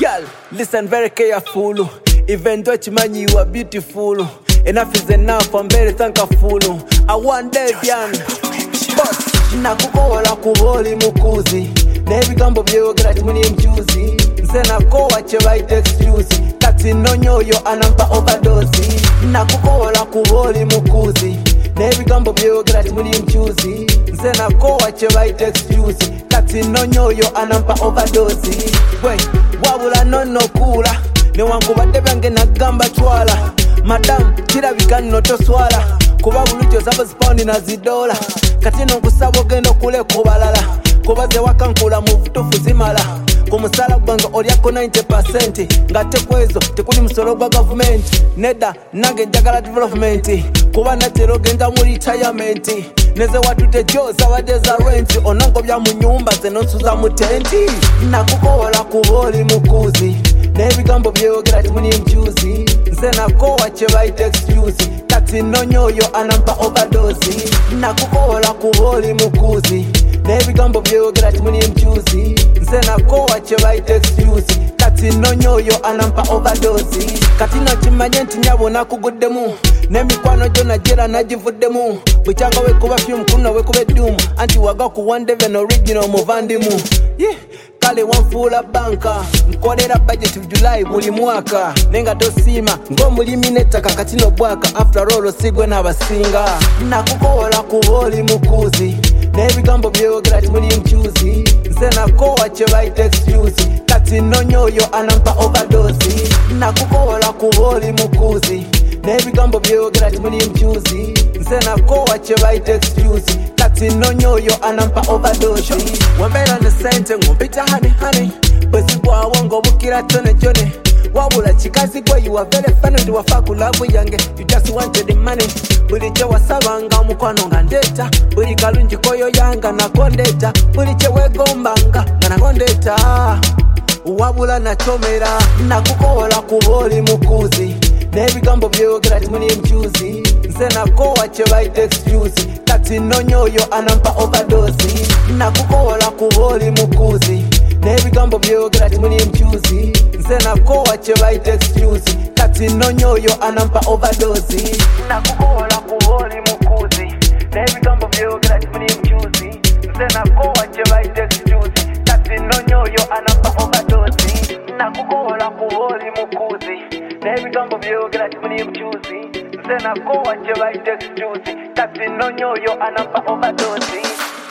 Girl, listen very careful. Even though chimanyi you are beautiful, enough is enough, I'm very thankful. I want that yan but nakukola kuboli mukuzi nebigambo byogera timuni mchuzi nse nakowa chebaite excuse kati nonyoyo anampa overdose nakukola kuboli mukuzi nebigambo byogera timuni mchuzi nse nakowa chebaite excuse kati nonyoyo anampa overdose we wabula nono kula newankubadde byange nagamba twala madam kirabika nno toswala kuba bulujjo zaba zipawundi na zidola kati nonkusaba ogenda okuleka balala kuba ze wakankula mu butuufu zimala ku musala gwange olyako 90% ng'ate kwezo tekuli musolo gwa gavumenti nedda nange njagala development kuba natera ogenda mu retirement neze watute jo zabadde za renti onongobya mu nyumba ze nonsuza mu tenti nakukola kuba oli mukuzi nebigambo byogera timuni mchuzi nse nakowa chebaite excuse kati nonyoyo anampa overdose nakukola kuba oli mukuzi nebigambo byogera timuni mchuzi nse nakowa chebaite excuse kati nonyoyo anampa overdose kati nakimanye nti nyabo nakuguddemu nemikwano gyo najera nagivuddemu bwekyanga wekuba fyumu kuno wekuba eddumu anti waga kuwandeve original muvandimu kale wanfuula banka nkolera budget of July buli mwaka nenga tosiima ng'omulimi n'ettaka kati n'obwaka after all sigwe n'abasinga nakukola kuba oli mukuzi n'ebigambo byogera timuli mchuzi nse nakowa chebaite excuse kati nonyoyo anampa overdose nakukola kuba oli mukuzi nebigambo byogera timuli mchuzi nse nakowa chebaite excuse kati nonyoyo anampa overdose wembeera ne sente ngumpita hani bwezigwawo ng'obukira tone jone wabula kikazi gwe you are very funny ndi wafa ku love yange you just wanted the money buli kye wasabanga omukwano nga ndeeta buli kalungi koyo yanga nakondeeta buli kye weegombanga nga nakondeeta wabula nakyomera nakukola kuba oli mukuzi nebigambo byogera timuni mchuzi nse nakowa chebaite excuse kati nonyoyo anampa overdose nakukola kuba oli mukuzi nebigambo byogera timuni mchuzi nse nakowa chebaite excuse kati nonyoyo anampa overdose nakukola kuba oli mukuzi nebigambo byogera timuni mchuzi nse nakowa chebaite excuse kati nonyoyo anampa overdose nakukola kuba oli mukuzi nebigambo byogera timuni mchuzi nse nakowa chebaite excuse kati nonyoyo anampa overdose